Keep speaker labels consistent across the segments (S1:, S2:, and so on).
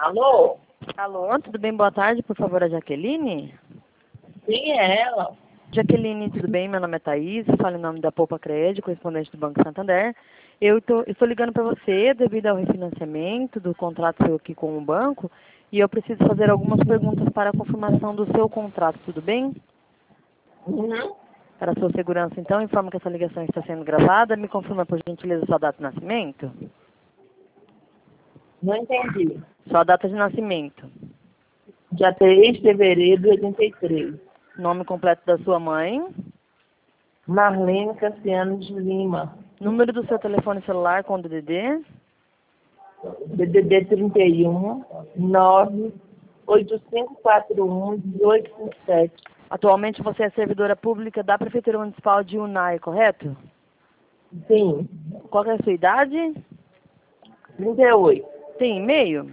S1: Alô?
S2: Alô, tudo bem? Boa tarde, por favor, a Jaqueline?
S1: Sim, é ela.
S2: Jaqueline, tudo bem? Meu nome é Thaís, eu falo em nome da Poupa Crédito, correspondente do Banco Santander. Eu estou ligando para você devido ao refinanciamento do contrato seu aqui com o banco e eu preciso fazer algumas perguntas para a confirmação do seu contrato, tudo bem?
S1: Uhum.
S2: Para a sua segurança, então, informo que essa ligação está sendo gravada. Me confirma, por gentileza, sua data de nascimento?
S1: Não entendi.
S2: Sua data de nascimento.
S1: Dia 3 de fevereiro de 83.
S2: Nome completo da sua mãe.
S1: Marlene Cassiano de Lima.
S2: Número do seu telefone celular com DDD.
S1: DDD 31 98541 1857.
S2: Atualmente você é servidora pública da Prefeitura Municipal de Unai, correto?
S1: Sim.
S2: Qual que é a sua idade?
S1: 38.
S2: Tem e-mail?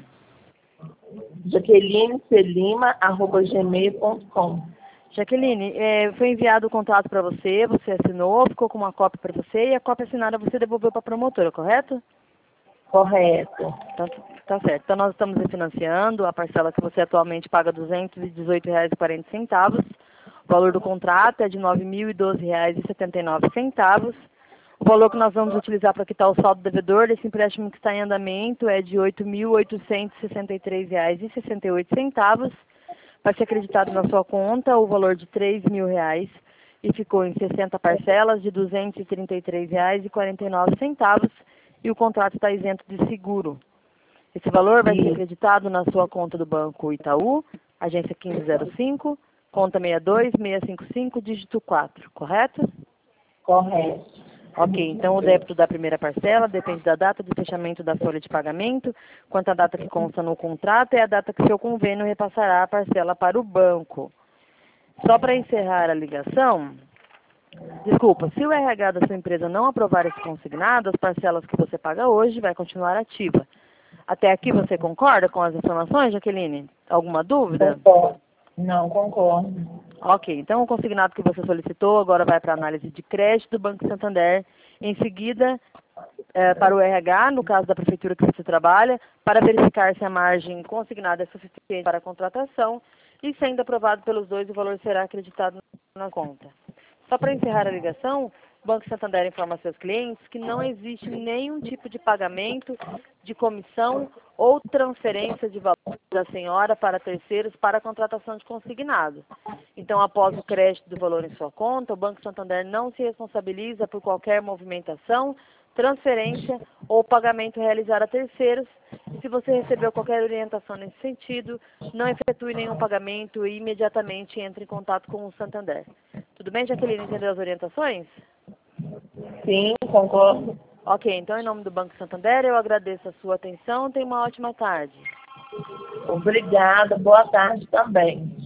S1: JaquelineCelima@gmail.com.
S2: Jaqueline, foi enviado o contrato para você, você assinou, ficou com uma cópia para você e a cópia assinada você devolveu para a promotora, correto?
S1: Correto.
S2: Então, tá certo. Então nós estamos refinanciando a parcela que você atualmente paga R$ 218,40. O valor do contrato é de R$ 9.012,79. O valor que nós vamos utilizar para quitar o saldo devedor desse empréstimo que está em andamento é de R$ 8.863,68. Vai ser acreditado na sua conta o valor de R$ 3.000 e ficou em 60 parcelas de R$ 233,49 e o contrato está isento de seguro. Esse valor vai ser acreditado na sua conta do Banco Itaú, agência 1505, conta 62655, dígito 4, correto?
S1: Correto.
S2: Ok, então o débito da primeira parcela depende da data de fechamento da folha de pagamento, quanto à data que consta no contrato é a data que seu convênio repassará a parcela para o banco. Só para encerrar a ligação, desculpa, se o RH da sua empresa não aprovar esse consignado, as parcelas que você paga hoje vai continuar ativa. Até aqui você concorda com as informações, Jaqueline? Alguma dúvida?
S1: Concordo. Não, concordo.
S2: Ok, então o consignado que você solicitou agora vai para a análise de crédito do Banco Santander. Em seguida, para o RH, no caso da prefeitura que você trabalha, para verificar se a margem consignada é suficiente para a contratação e, sendo aprovado pelos dois, o valor será acreditado na conta. Só para encerrar a ligação, o Banco Santander informa a seus clientes que não existe nenhum tipo de pagamento de comissão ou transferência de valor da senhora para terceiros para a contratação de consignado. Então, após o crédito do valor em sua conta, o Banco Santander não se responsabiliza por qualquer movimentação, transferência ou pagamento realizado a terceiros. E se você recebeu qualquer orientação nesse sentido, não efetue nenhum pagamento e imediatamente entre em contato com o Santander. Tudo bem, Jaqueline? Entendeu as orientações?
S1: Sim, concordo.
S2: Ok, então em nome do Banco Santander eu agradeço a sua atenção. Tenha uma ótima tarde.
S1: Obrigada. Boa tarde também.